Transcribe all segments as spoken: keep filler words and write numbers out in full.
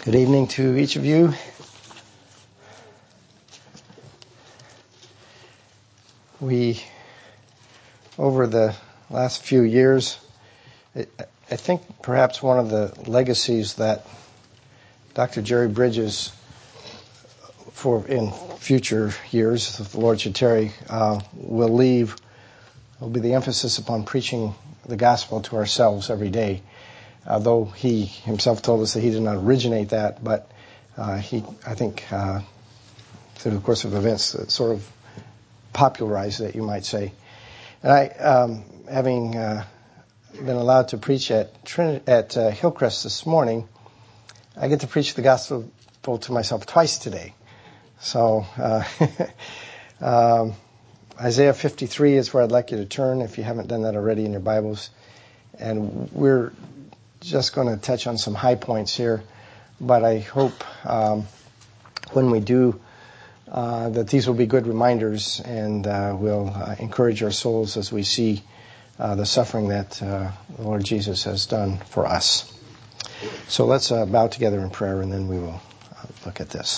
Good evening to each of you. We, over the last few years, I think perhaps one of the legacies that Doctor Jerry Bridges, for in future years, if the Lord should tarry, uh, will leave, will be the emphasis upon preaching the gospel to ourselves every day. Although he himself told us that he did not originate that, but uh, he, I think, uh, through the course of events, uh, sort of popularized it, you might say. And I, um, having uh, been allowed to preach at Trin- at uh, Hillcrest this morning, I get to preach the gospel to myself twice today. So uh, um, Isaiah fifty-three is where I'd like you to turn if you haven't done that already in your Bibles. And we're just going to touch on some high points here, but I hope um, when we do uh, that these will be good reminders and uh, will uh, encourage our souls as we see uh, the suffering that uh, the Lord Jesus has done for us. So let's uh, bow together in prayer and then we will uh, look at this.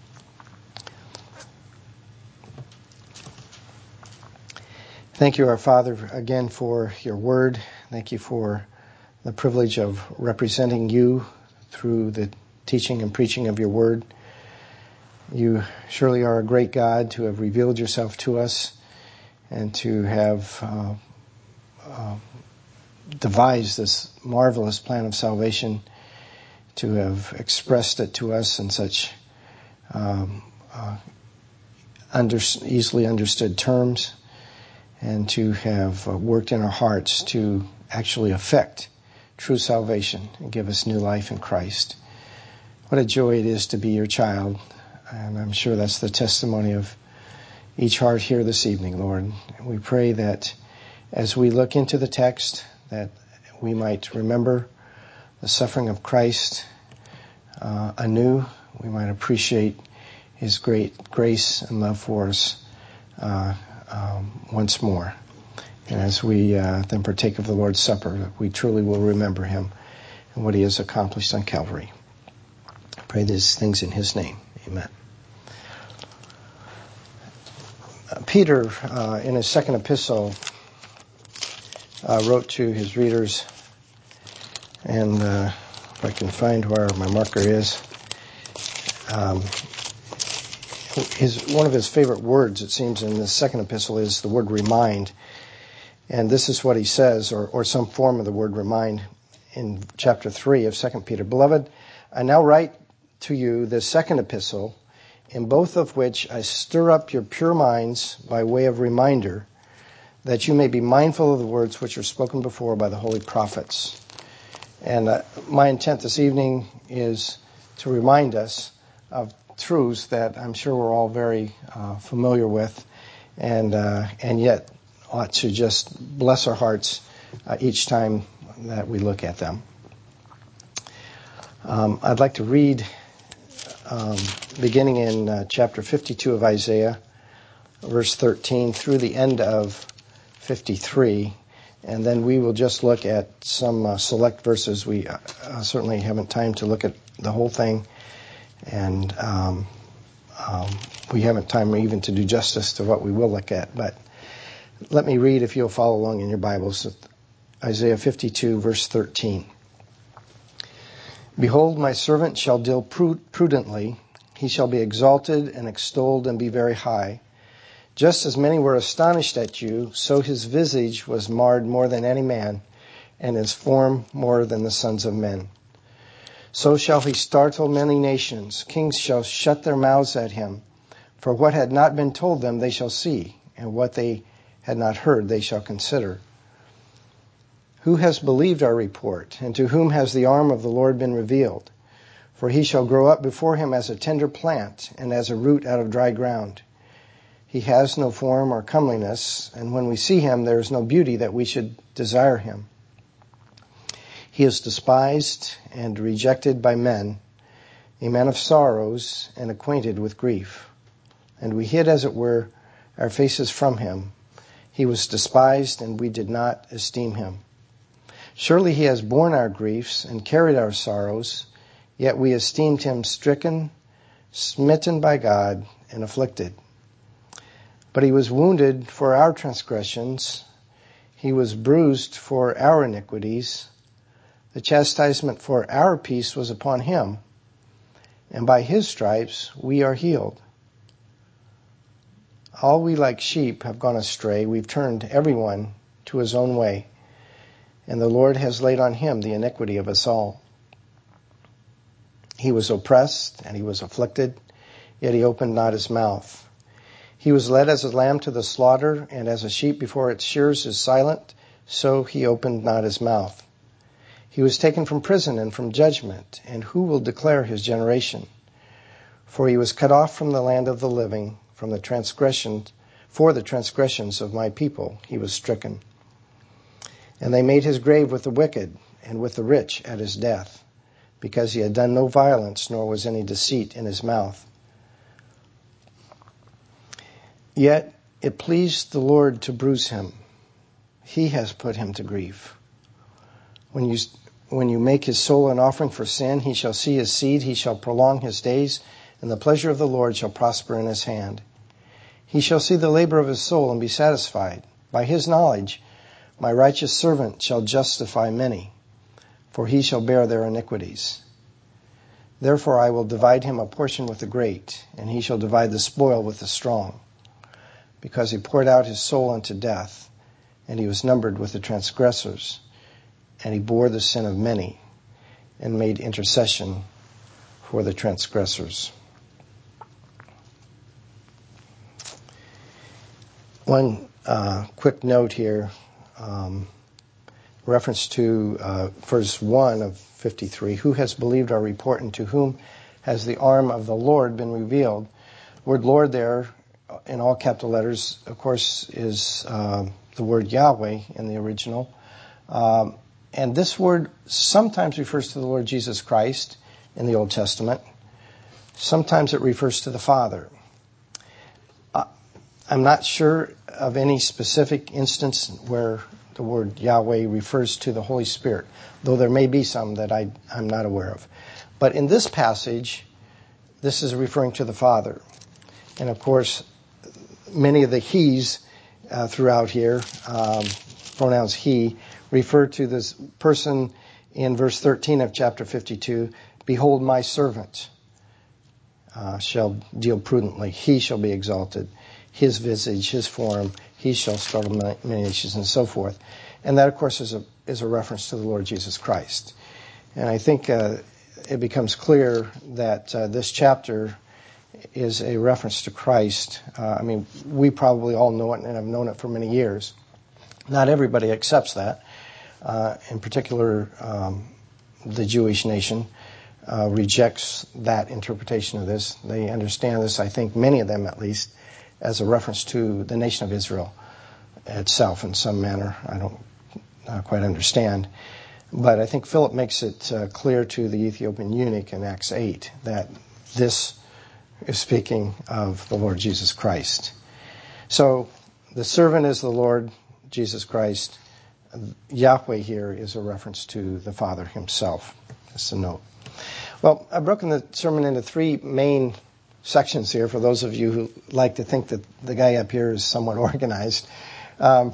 Thank you, our Father, again for your word. Thank you for the privilege of representing you through the teaching and preaching of your word. You surely are a great God to have revealed yourself to us and to have uh, uh, devised this marvelous plan of salvation, to have expressed it to us in such um, uh, under, easily understood terms, and to have uh, worked in our hearts to actually affect true salvation and give us new life in Christ. What a joy it is to be your child, and I'm sure that's the testimony of each heart here this evening, Lord. We pray that as we look into the text, that we might remember the suffering of Christ uh, anew. We might appreciate his great grace and love for us uh, um, once more. And as we uh, then partake of the Lord's Supper, we truly will remember him and what he has accomplished on Calvary. I pray these things in his name. Amen. Uh, Peter, uh, in his second epistle, uh, wrote to his readers, and uh, if I can find where my marker is, um, his one of his favorite words, it seems, in the second epistle is the word remind. And this is what he says, or, or some form of the word remind, in chapter three of Second Peter. Beloved, I now write to you the second epistle, in both of which I stir up your pure minds by way of reminder, that you may be mindful of the words which are spoken before by the holy prophets. And uh, my intent this evening is to remind us of truths that I'm sure we're all very uh, familiar with, and uh, and yet ought to just bless our hearts uh, each time that we look at them. Um, I'd like to read, um, beginning in uh, chapter fifty-two of Isaiah, verse thirteen, through the end of fifty-three, and then we will just look at some uh, select verses. We uh, certainly haven't time to look at the whole thing, and um, um, we haven't time even to do justice to what we will look at, but let me read, if you'll follow along in your Bibles, Isaiah fifty-two, verse thirteen. Behold, my servant shall deal prudently. He shall be exalted and extolled and be very high. Just as many were astonished at you, so his visage was marred more than any man, and his form more than the sons of men. So shall he startle many nations. Kings shall shut their mouths at him. For what had not been told them they shall see, and what they had not heard they shall consider. Who has believed our report, and to whom has the arm of the Lord been revealed? For he shall grow up before him as a tender plant, and as a root out of dry ground. He has no form or comeliness, and when we see him there is no beauty that we should desire him. He is despised and rejected by men, a man of sorrows and acquainted with grief. And we hid, as it were, our faces from him. He was despised, and we did not esteem him. Surely he has borne our griefs and carried our sorrows, Yet we esteemed him stricken, smitten by God, and afflicted. But he was wounded for our transgressions. He was bruised for our iniquities. The chastisement for our peace was upon him, and by his stripes we are healed. All we like sheep have gone astray. We've turned everyone to his own way, and the Lord has laid on him the iniquity of us all. He was oppressed and he was afflicted, yet he opened not his mouth. He was led as a lamb to the slaughter, and as a sheep before its shearers is silent, so he opened not his mouth. He was taken from prison and from judgment, and who will declare his generation? For he was cut off from the land of the living, from the transgression, for the transgressions of my people he was stricken. And they made his grave with the wicked and with the rich at his death, because he had done no violence, nor was any deceit in his mouth. Yet it pleased the Lord to bruise him. He has put him to grief. When you, when you make his soul an offering for sin, he shall see his seed, he shall prolong his days, and the pleasure of the Lord shall prosper in his hand. He shall see the labor of his soul and be satisfied. By his knowledge, my righteous servant shall justify many, for he shall bear their iniquities. Therefore I will divide him a portion with the great, and he shall divide the spoil with the strong, because he poured out his soul unto death, and he was numbered with the transgressors, and he bore the sin of many, and made intercession for the transgressors. One uh, quick note here, um, reference to uh, verse one of fifty-three. Who has believed our report, and to whom has the arm of the Lord been revealed? Word Lord there, in all capital letters, of course, is uh, the word Yahweh in the original. Um, and this word sometimes refers to the Lord Jesus Christ in the Old Testament. Sometimes it refers to the Father. Uh, I'm not sure of any specific instance where the word Yahweh refers to the Holy Spirit, though there may be some that I, I'm not aware of. But in this passage, this is referring to the Father. And of course, many of the he's uh, throughout here, um, pronouns he, refer to this person in verse thirteen of chapter fifty-two. Behold, my servant uh, shall deal prudently. He shall be exalted. His visage, his form, he shall startle many nations, and so forth. And that, of course, is a is a reference to the Lord Jesus Christ. And I think uh, it becomes clear that uh, this chapter is a reference to Christ. Uh, I mean, we probably all know it and have known it for many years. Not everybody accepts that. Uh, in particular, um, the Jewish nation uh, rejects that interpretation of this. They understand this, I think, many of them at least, as a reference to the nation of Israel itself in some manner. I don't uh, quite understand. But I think Philip makes it uh, clear to the Ethiopian eunuch in Acts eight that this is speaking of the Lord Jesus Christ. So the servant is the Lord Jesus Christ. Yahweh here is a reference to the Father himself. Just a note. Well, I've broken the sermon into three main sections here for those of you who like to think that the guy up here is somewhat organized. Um,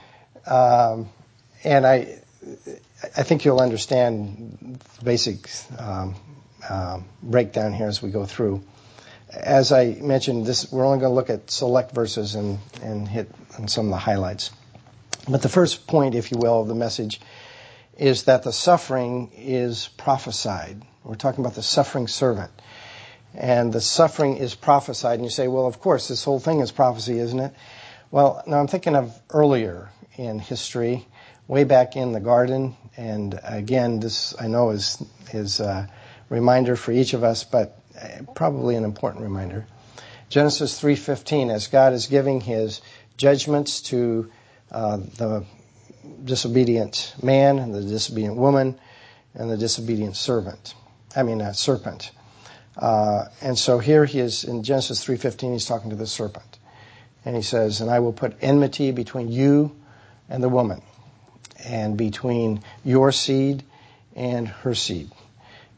um, and I I think you'll understand the basic um, uh, breakdown here as we go through. As I mentioned, this we're only going to look at select verses and, and hit on some of the highlights. But the first point, if you will, of the message is that the suffering is prophesied. We're talking about the suffering servant. And the suffering is prophesied. And you say, well, of course, this whole thing is prophecy, isn't it? Well, no, I'm thinking of earlier in history, way back in the garden. And again, this I know is, is a reminder for each of us, but probably an important reminder. Genesis three fifteen, as God is giving his judgments to uh, the disobedient man and the disobedient woman and the disobedient servant. I mean, uh, serpent. Uh, and so here he is in Genesis three fifteen, he's talking to the serpent. And he says, and I will put enmity between you and the woman, and between your seed and her seed.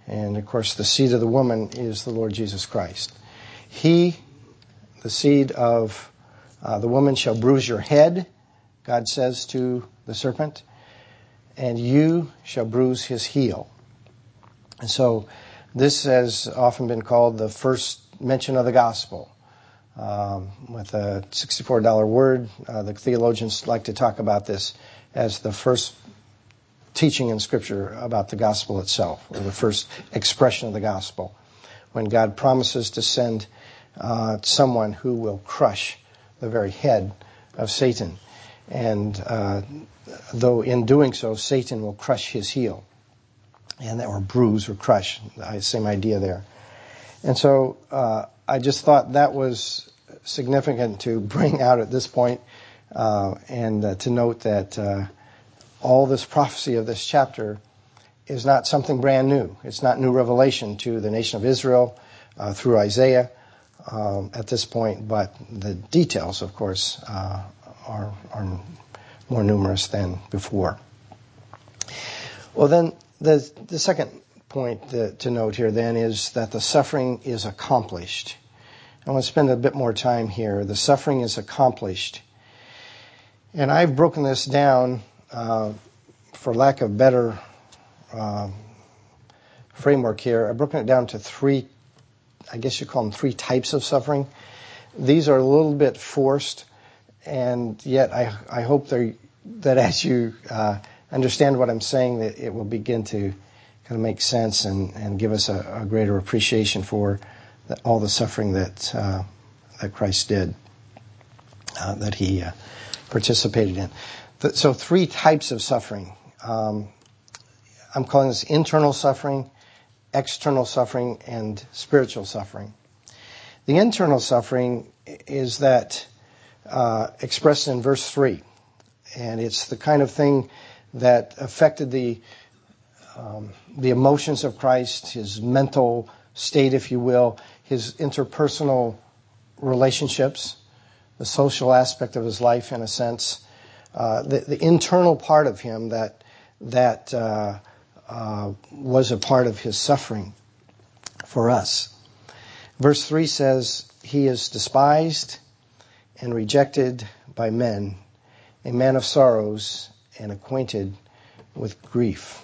And, of course, the seed of the woman is the Lord Jesus Christ. He, the seed of uh, the woman, shall bruise your head, God says to the serpent, and you shall bruise his heel. And so this has often been called the first mention of the gospel. Um, with a sixty-four dollar word, uh, the theologians like to talk about this as the first teaching in Scripture about the gospel itself, or the first expression of the gospel, when God promises to send uh, someone who will crush the very head of Satan. And uh, though in doing so, Satan will crush his heel, and or bruise or crush, same idea there. And so uh, I just thought that was significant to bring out at this point, uh, and uh, to note that uh, all this prophecy of this chapter is not something brand new. It's not new revelation to the nation of Israel uh, through Isaiah um, at this point, but the details, of course, uh, are, are more numerous than before. Well, then the, the second point to, to note here then is that the suffering is accomplished. I want to spend a bit more time here. The suffering is accomplished. And I've broken this down, uh, for lack of better uh, framework here, I've broken it down to three, I guess you call them three types of suffering. These are a little bit forced, and yet I, I hope they're, that as you uh, understand what I'm saying, that it will begin to kind of make sense and, and give us a, a greater appreciation for the, all the suffering that uh, that Christ did, uh, that he uh, participated in. The, so three types of suffering. Um, I'm calling this internal suffering, external suffering, and spiritual suffering. The internal suffering is that uh, expressed in verse three, and it's the kind of thing that affected the um, the emotions of Christ, his mental state, if you will, his interpersonal relationships, the social aspect of his life, in a sense, uh, the, the internal part of him that that uh, uh, was a part of his suffering for us. Verse three says, "He is despised and rejected by men, a man of sorrows and acquainted with grief."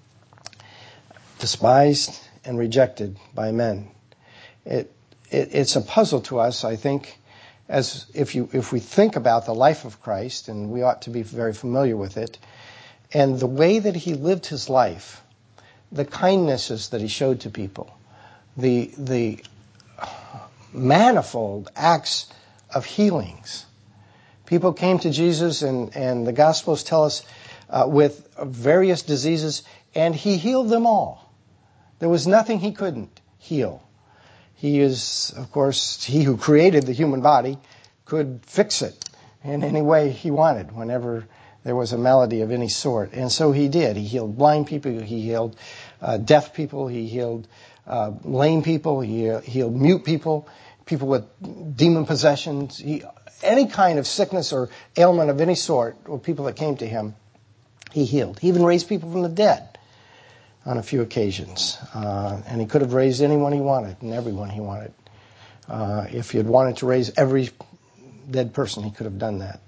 Despised and rejected by men. It, it it's a puzzle to us, I think, as if you if we think about the life of Christ, and we ought to be very familiar with it, and the way that he lived his life, the kindnesses that he showed to people, the the manifold acts of healings. People came to Jesus, and, and the Gospels tell us, uh, with various diseases, and he healed them all. There was nothing he couldn't heal. He is, of course, he who created the human body could fix it in any way he wanted whenever there was a malady of any sort. And so he did. He healed blind people. He healed uh, deaf people. He healed uh, lame people. He healed mute people, people with demon possessions. He, any kind of sickness or ailment of any sort, or people that came to him, he healed. He even raised people from the dead on a few occasions. Uh, and he could have raised anyone he wanted and everyone he wanted. Uh, if he had wanted to raise every dead person, he could have done that.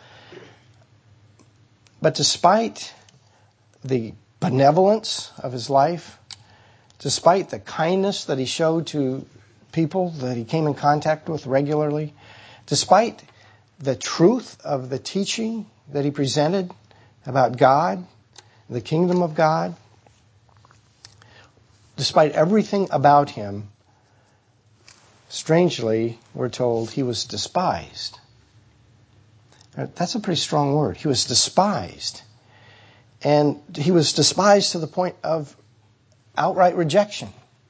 But despite the benevolence of his life, despite the kindness that he showed to people that he came in contact with regularly, despite the truth of the teaching that he presented about God, the kingdom of God, despite everything about him, strangely, we're told he was despised. That's a pretty strong word. He was despised. And he was despised to the point of outright rejection.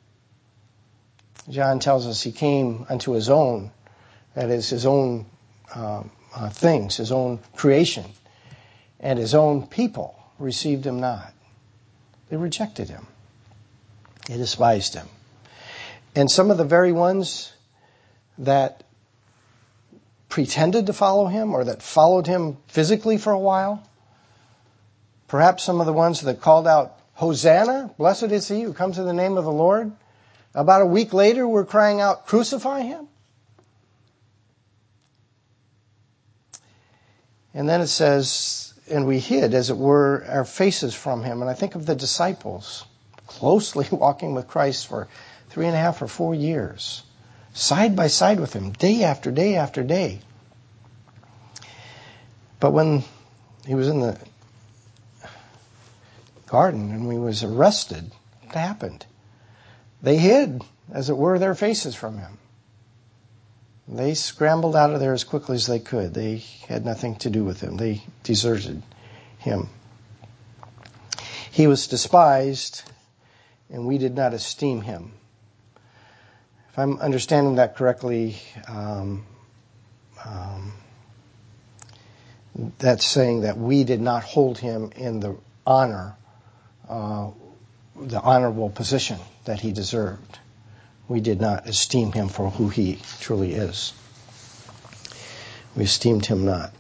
John tells us he came unto his own, that is, his own um, uh, things, his own creation, and his own people received him not. They rejected him. They despised him. And some of the very ones that pretended to follow him, or that followed him physically for a while, perhaps some of the ones that called out Hosanna, blessed is he who comes in the name of the Lord. About a week later, we're crying out, crucify him. And then it says, and we hid, as it were, our faces from him. And I think of the disciples closely walking with Christ for three and a half or four years, side by side with him, day after day after day. But when he was in the garden and he was arrested, what happened? They hid, as it were, their faces from him. They scrambled out of there as quickly as they could. They had nothing to do with him. They deserted him. He was despised, and we did not esteem him. If I'm understanding that correctly, um, um, that's saying that we did not hold him in the honor, uh, the honorable position that he deserved. We did not esteem him for who he truly is. We esteemed him not.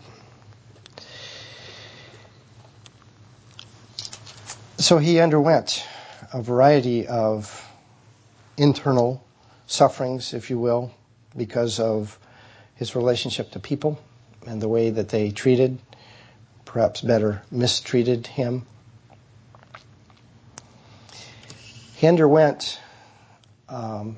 So he underwent a variety of internal sufferings, if you will, because of his relationship to people and the way that they treated, perhaps better, mistreated him. He underwent Um,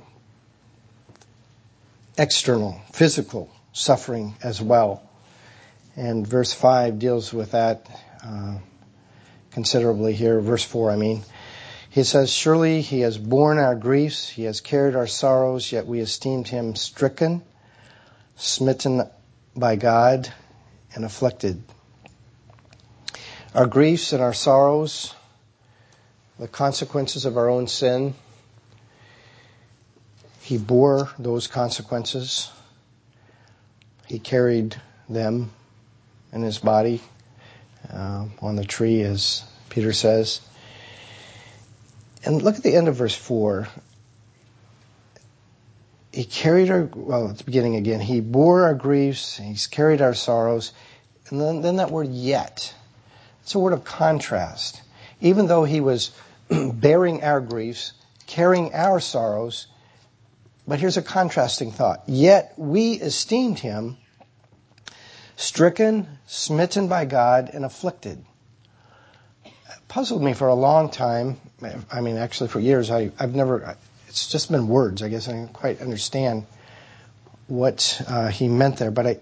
external, physical suffering as well. And verse five deals with that uh, considerably here. Verse four, I mean. He says, surely he has borne our griefs, he has carried our sorrows, yet we esteemed him stricken, smitten by God, and afflicted. Our griefs and our sorrows, the consequences of our own sin, he bore those consequences. He carried them in his body uh, on the tree, as Peter says. And look at the end of verse four. He carried our, well, at the beginning again, he bore our griefs, he's carried our sorrows. And then, then that word yet. It's a word of contrast. Even though he was bearing our griefs, carrying our sorrows, but here's a contrasting thought. Yet we esteemed him stricken, smitten by God, and afflicted. It puzzled me for a long time. I mean, actually for years. I, I've never, it's just been words. I guess I didn't quite understand what uh, he meant there. But I,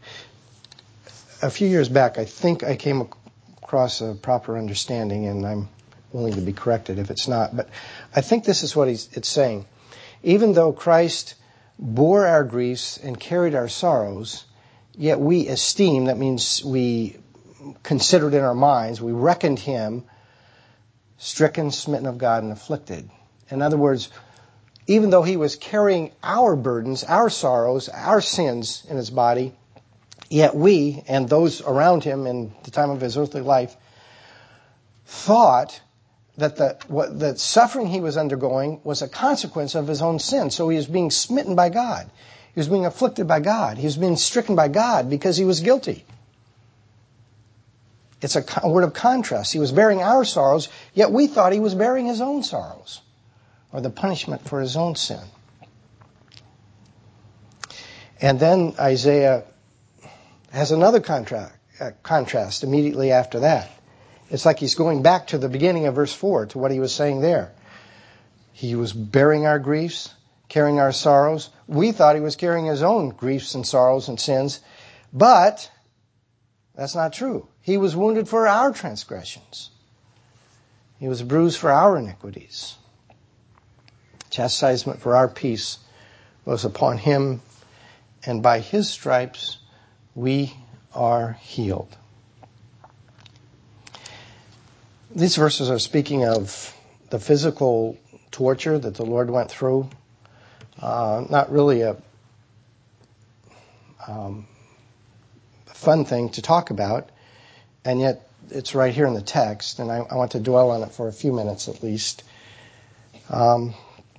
a few years back, I think I came across a proper understanding, and I'm willing to be corrected if it's not. But I think this is what he's, it's saying. Even though Christ bore our griefs and carried our sorrows, yet we esteem, that means we considered in our minds, we reckoned him stricken, smitten of God, and afflicted. In other words, even though he was carrying our burdens, our sorrows, our sins in his body, yet we and those around him in the time of his earthly life thought that the what, the suffering he was undergoing was a consequence of his own sin. So he was being smitten by God. He was being afflicted by God. He was being stricken by God because he was guilty. It's a, a word of contrast. He was bearing our sorrows, yet we thought he was bearing his own sorrows, or the punishment for his own sin. And then Isaiah has another contra- uh, contrast immediately after that. It's like he's going back to the beginning of verse four, to what he was saying there. He was bearing our griefs, carrying our sorrows. We thought he was carrying his own griefs and sorrows and sins, but that's not true. He was wounded for our transgressions. He was bruised for our iniquities. Chastisement for our peace was upon him, and by his stripes we are healed. These verses are speaking of the physical torture that the Lord went through. Uh, not really a um, fun thing to talk about, and yet it's right here in the text, and I, I want to dwell on it for a few minutes at least. Um,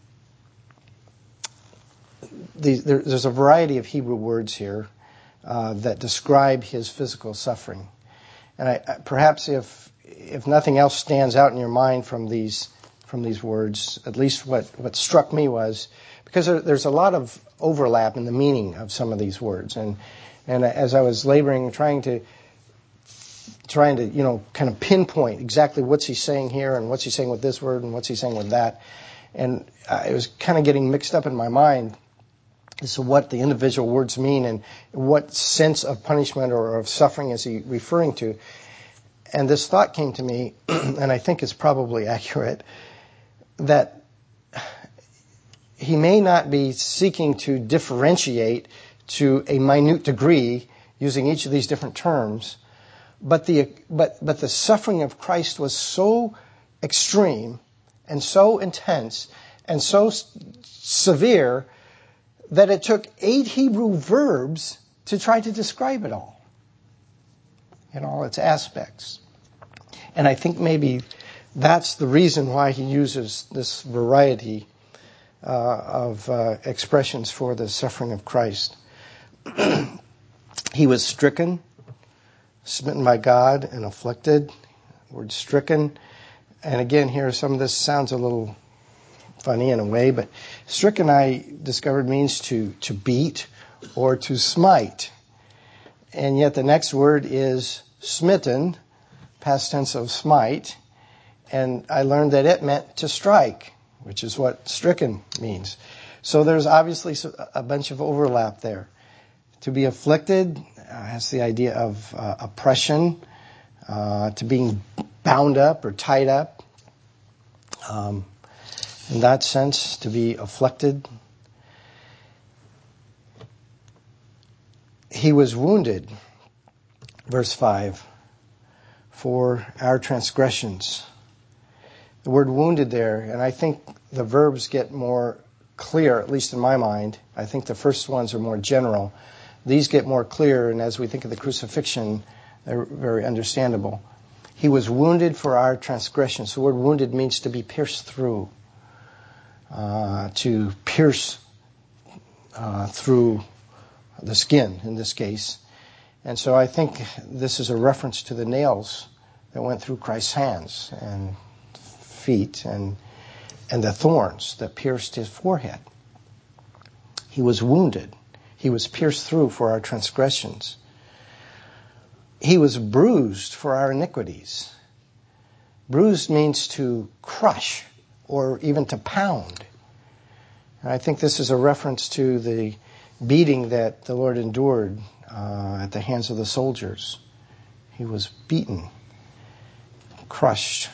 the, there, there's a variety of Hebrew words here uh, that describe his physical suffering. And I, perhaps if if nothing else stands out in your mind from these from these words, at least what, what struck me was, because there, there's a lot of overlap in the meaning of some of these words. And and as I was laboring, trying to, trying to, you know, kind of pinpoint exactly what's he saying here and what's he saying with this word and what's he saying with that. And I was kind of getting mixed up in my mind as to what the individual words mean and what sense of punishment or of suffering is he referring to. And this thought came to me, and I think it's probably accurate, that he may not be seeking to differentiate to a minute degree using each of these different terms, but the but but the suffering of Christ was so extreme and so intense and so s- severe that it took eight Hebrew verbs to try to describe it all in all its aspects. And I think maybe that's the reason why he uses this variety uh, of uh, expressions for the suffering of Christ. He was stricken, smitten by God, and afflicted. The word stricken. And again, here some of this sounds a little funny in a way, but stricken, I discovered, means to, to beat or to smite. And yet the next word is smitten, past tense of smite, and I learned that it meant to strike, which is what stricken means. So there's obviously a bunch of overlap there. To be afflicted uh, has the idea of uh, oppression, uh, to being bound up or tied up. Um, in that sense, to be afflicted. He was wounded, verse five, for our transgressions. The word wounded there, and I think the verbs get more clear, at least in my mind. I think the first ones are more general. These get more clear, and as we think of the crucifixion, they're very understandable. He was wounded for our transgressions. The word wounded means to be pierced through, uh, to pierce uh, through the skin, in this case. And so I think this is a reference to the nails that went through Christ's hands and feet and and the thorns that pierced his forehead. He was wounded. He was pierced through for our transgressions. He was bruised for our iniquities. Bruised means to crush or even to pound. And I think this is a reference to the beating that the Lord endured uh, at the hands of the soldiers. He was beaten, crushed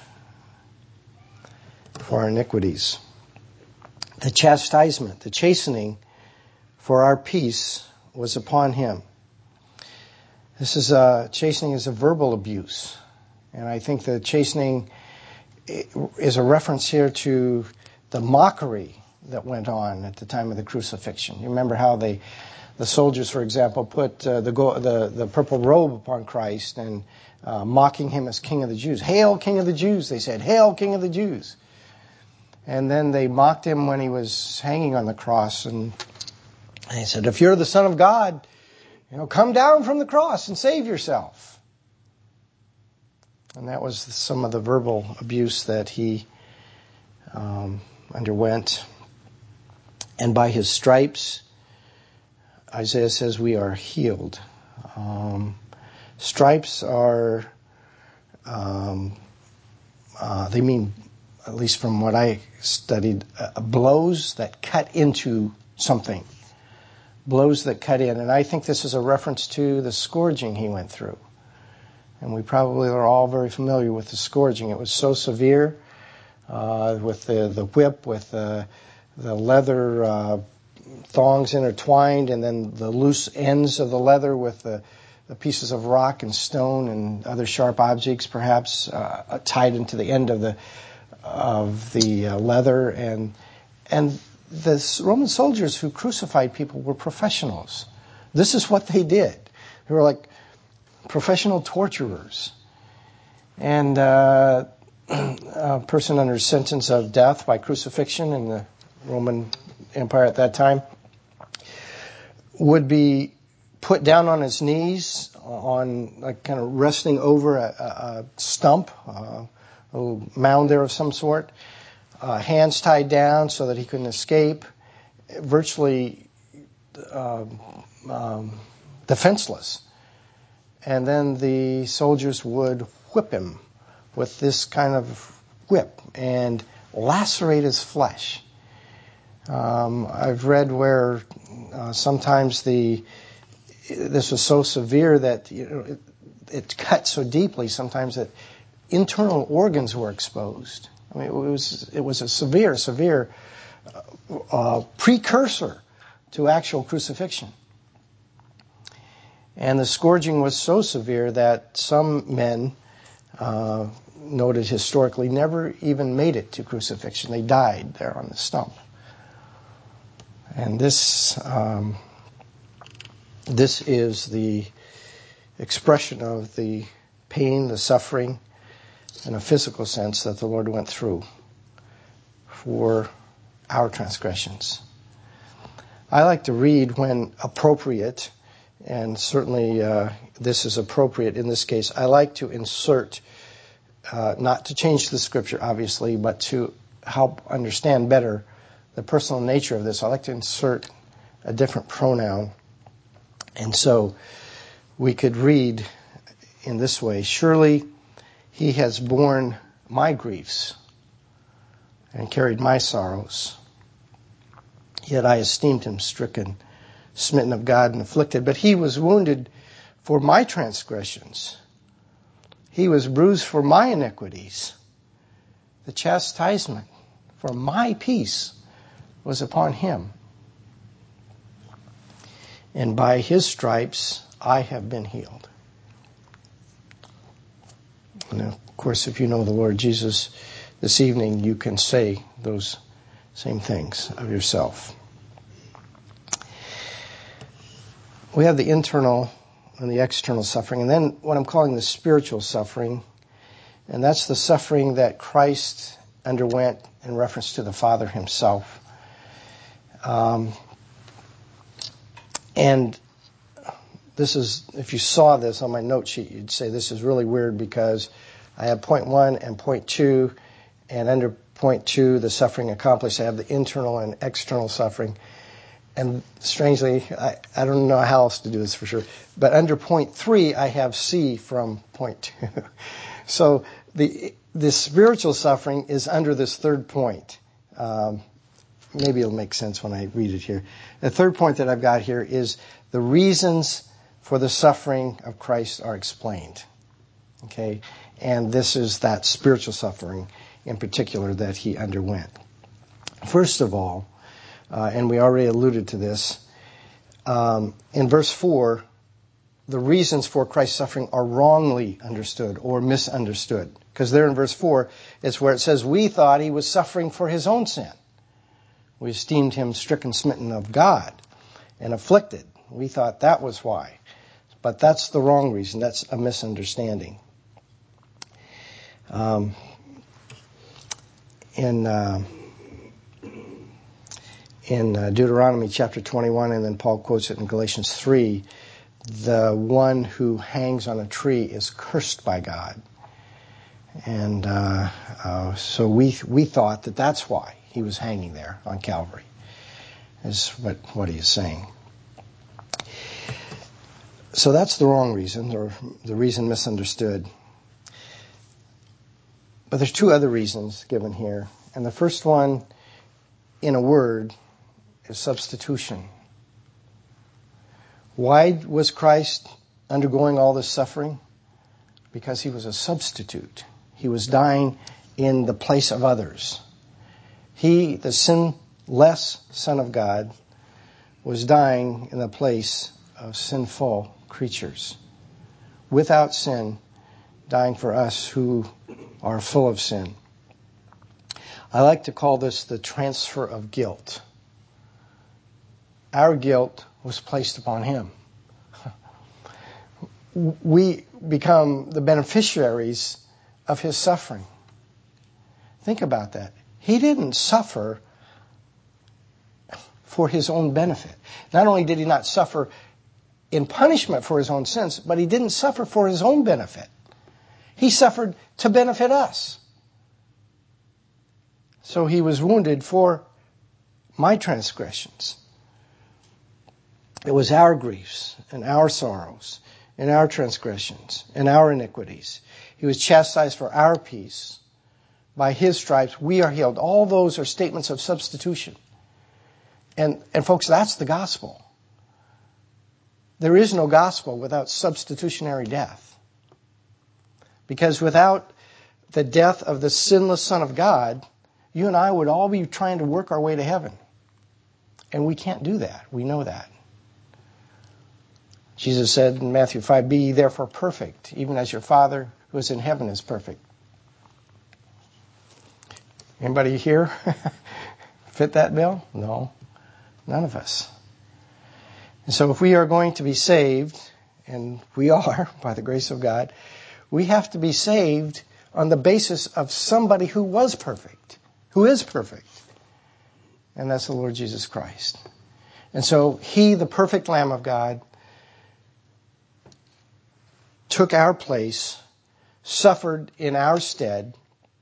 for our iniquities. The chastisement, the chastening for our peace was upon him. This is a, chastening is a verbal abuse. And I think the chastening is a reference here to the mockery that went on at the time of the crucifixion. You remember how they, the soldiers, for example, put uh, the, go, the the purple robe upon Christ and uh, mocking him as King of the Jews. Hail, King of the Jews, they said. Hail, King of the Jews. And then they mocked him when he was hanging on the cross. And they said, if you're the Son of God, you know, come down from the cross and save yourself. And that was some of the verbal abuse that he um, underwent. And by his stripes, Isaiah says we are healed. Um, stripes are, um, uh, they mean, at least from what I studied, uh, blows that cut into something. Blows that cut in. And I think this is a reference to the scourging he went through. And we probably are all very familiar with the scourging. It was so severe, uh, with the, the whip, with the, the leather uh, thongs intertwined, and then the loose ends of the leather with the, the pieces of rock and stone and other sharp objects, perhaps uh, tied into the end of the of the uh, leather. And and the Roman soldiers who crucified people were professionals. This is what they did. They were like professional torturers. And uh, a person under sentence of death by crucifixion in the Roman Empire at that time would be put down on his knees, on like kind of resting over a, a, a stump, uh, a little mound there of some sort, uh, hands tied down so that he couldn't escape, virtually uh, um, defenseless. And then the soldiers would whip him with this kind of whip and lacerate his flesh. Um, I've read where uh, sometimes the this was so severe that you know, it, it cut so deeply sometimes that internal organs were exposed. I mean, it was it was a severe, severe uh, uh, precursor to actual crucifixion. And the scourging was so severe that some men, uh, noted historically, never even made it to crucifixion. They died there on the stump. And this um, this is the expression of the pain, the suffering, in a physical sense that the Lord went through for our transgressions. I like to read when appropriate, and certainly uh, this is appropriate in this case. I like to insert, uh, not to change the scripture, obviously, but to help understand better the personal nature of this. I like to insert a different pronoun. And so we could read in this way, surely he has borne my griefs and carried my sorrows. Yet I esteemed him stricken, smitten of God, and afflicted. But he was wounded for my transgressions. He was bruised for my iniquities. The chastisement for my peace was upon him. And by his stripes I have been healed. And of course, if you know the Lord Jesus this evening, you can say those same things of yourself. We have the internal and the external suffering, and then what I'm calling the spiritual suffering, and that's the suffering that Christ underwent in reference to the Father himself. Um, and this is, if you saw this on my note sheet, you'd say this is really weird because I have point one and point two, and under point two, the suffering accomplished, I have the internal and external suffering. And strangely, I, I don't know how else to do this for sure, but under point three, I have C from point two. So the the spiritual suffering is under this third point. Um, maybe it'll make sense when I read it here. The third point that I've got here is the reasons for the suffering of Christ are explained. Okay, and this is that spiritual suffering in particular that he underwent. First of all, uh, and we already alluded to this, um, in verse four, the reasons for Christ's suffering are wrongly understood or misunderstood. Because there in verse four, it's where it says, we thought he was suffering for his own sin. We esteemed him stricken, smitten of God, and afflicted. We thought that was why. But that's the wrong reason. That's a misunderstanding. Um, in uh, in uh, Deuteronomy chapter twenty-one, and then Paul quotes it in Galatians three, the one who hangs on a tree is cursed by God. And uh, uh, so we we thought that that's why he was hanging there on Calvary, is what, what he is saying. So that's the wrong reason, or the reason misunderstood. But there's two other reasons given here. And the first one, in a word, is substitution. Why was Christ undergoing all this suffering? Because he was a substitute. He was dying in the place of others. He, the sinless Son of God, was dying in the place of sinful creatures, without sin, dying for us who are full of sin. I like to call this the transfer of guilt. Our guilt was placed upon him. We become the beneficiaries of his suffering. Think about that. He didn't suffer for his own benefit. Not only did he not suffer in punishment for his own sins, but he didn't suffer for his own benefit. He suffered to benefit us. So he was wounded for my transgressions. It was our griefs and our sorrows and our transgressions and our iniquities. He was chastised for our peace. By his stripes we are healed. All those are statements of substitution. And, and folks, that's the gospel. There is no gospel without substitutionary death. Because without the death of the sinless Son of God, you and I would all be trying to work our way to heaven. And we can't do that. We know that. Jesus said in Matthew five, be ye therefore perfect, even as your Father who is in heaven is perfect. Anybody here fit that bill? No, none of us. And so if we are going to be saved, and we are by the grace of God, we have to be saved on the basis of somebody who was perfect, who is perfect. And that's the Lord Jesus Christ. And so he, the perfect Lamb of God, took our place, suffered in our stead.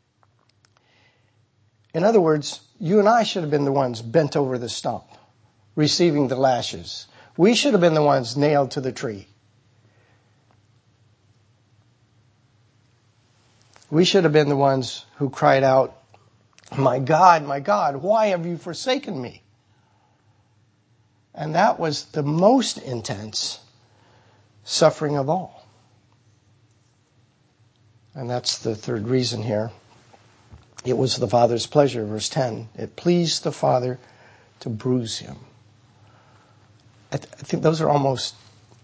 In other words, you and I should have been the ones bent over the stump, receiving the lashes. We should have been the ones nailed to the tree. We should have been the ones who cried out, my God, my God, why have you forsaken me? And that was the most intense suffering of all. And that's the third reason here. It was the Father's pleasure, verse ten. It pleased the Father to bruise him. I, th- I think those are almost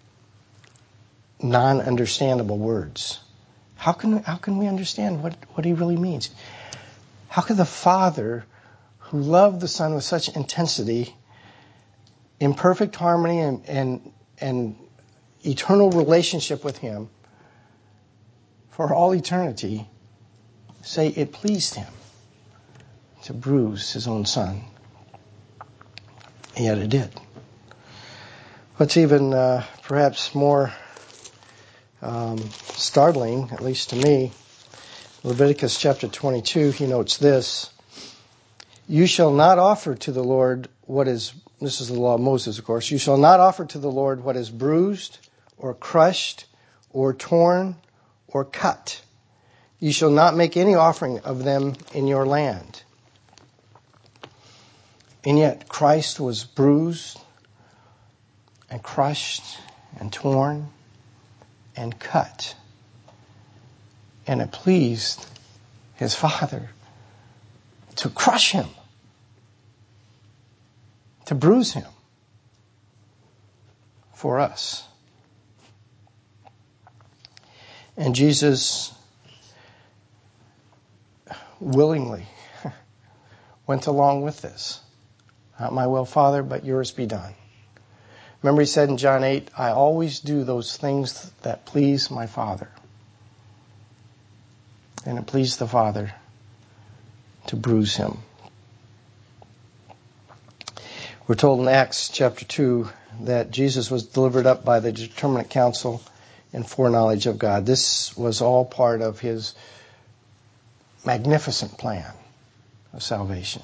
non-understandable words. How can, how can we understand what, what he really means? How could the Father, who loved the Son with such intensity, in perfect harmony and, and, and eternal relationship with him, for all eternity, say it pleased him to bruise his own Son? And yet it did. What's even uh, perhaps more um, startling, at least to me, Leviticus chapter twenty-two, he notes this: you shall not offer to the Lord what is, this is the law of Moses, of course, you shall not offer to the Lord what is bruised or crushed or torn or cut. You shall not make any offering of them in your land. And yet Christ was bruised and crushed and torn and cut. And it pleased his Father to crush him, to bruise him for us. And Jesus willingly went along with this. Not my will, Father, but yours be done. Remember he said in John eight, I always do those things that please my Father. And it pleased the Father to bruise him. We're told in Acts chapter two that Jesus was delivered up by the determinate counsel and foreknowledge of God. This was all part of his magnificent plan of salvation.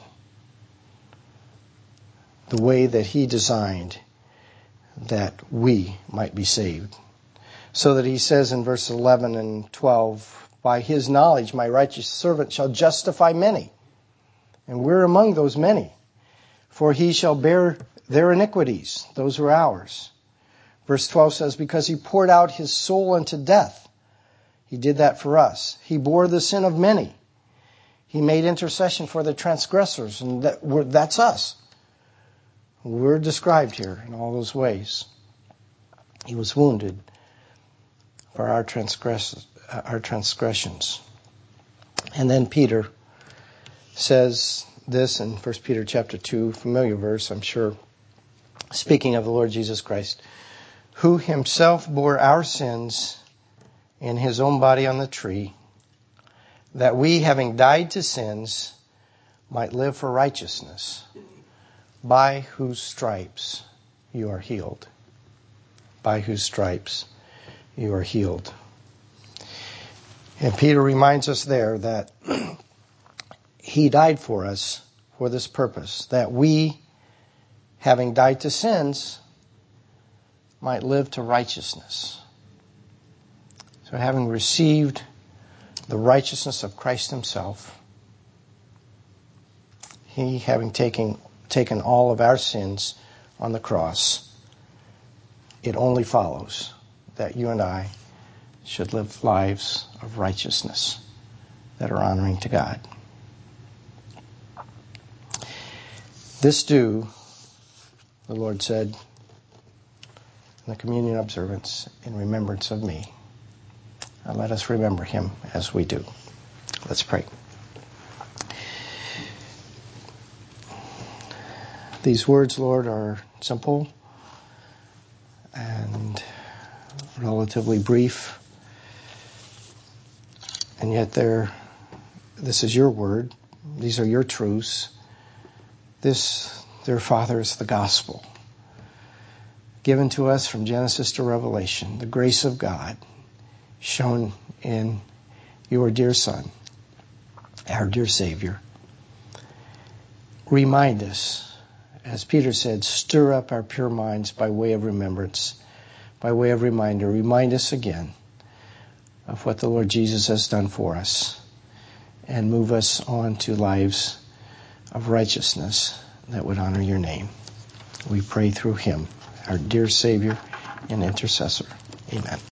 The way that he designed that we might be saved. So that he says in verse eleven and twelve, by his knowledge my righteous servant shall justify many. And we're among those many. For he shall bear their iniquities. Those are ours. Verse twelve says, because he poured out his soul unto death. He did that for us. He bore the sin of many. He made intercession for the transgressors. And that, we're, that's us. We're described here in all those ways. He was wounded for our transgress- our transgressions. And then Peter says this in First Peter chapter two, familiar verse, I'm sure, speaking of the Lord Jesus Christ, who himself bore our sins in his own body on the tree, that we, having died to sins, might live for righteousness, by whose stripes you are healed. by whose stripes you are healed. And Peter reminds us there that he died for us for this purpose, that we, having died to sins, might live to righteousness. So having received the righteousness of Christ himself, he having taken, taken all of our sins on the cross, it only follows that you and I should live lives of righteousness that are honoring to God. This do, the Lord said, in the communion observance, in remembrance of me. And let us remember him as we do. Let's pray. These words, Lord, are simple and relatively brief, and yet they're, this is your word. These are your truths. This, dear Father, is the gospel given to us from Genesis to Revelation, the grace of God shown in your dear Son, our dear Savior. Remind us, as Peter said, stir up our pure minds by way of remembrance, by way of reminder. Remind us again of what the Lord Jesus has done for us, and move us on to lives of righteousness that would honor your name. We pray through him, our dear Savior and intercessor. Amen.